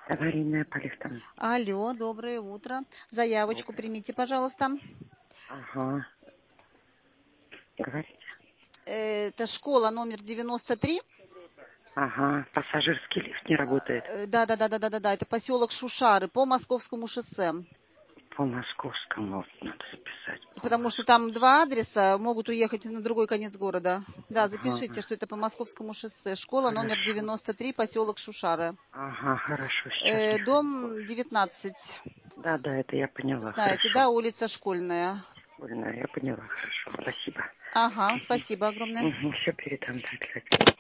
Аварийная полиция. Алло, доброе утро. Заявочку примите, пожалуйста. Ага. Говорите. Это школа номер 93. Ага. Пассажирский лифт не работает. Да. Это поселок Шушары по Московскому шоссе. По московскому надо записать. Потому что там два адреса, могут уехать на другой конец города. Да, Ага. запишите, что это по Московскому шоссе. Школа номер 93, поселок Шушары. Ага, хорошо. Сейчас Дом 19. Да, это я поняла. Знаете, Хорошо. да, улица Школьная. Я поняла, хорошо. Спасибо. Ага, спасибо огромное. Все передам, да, обязательно.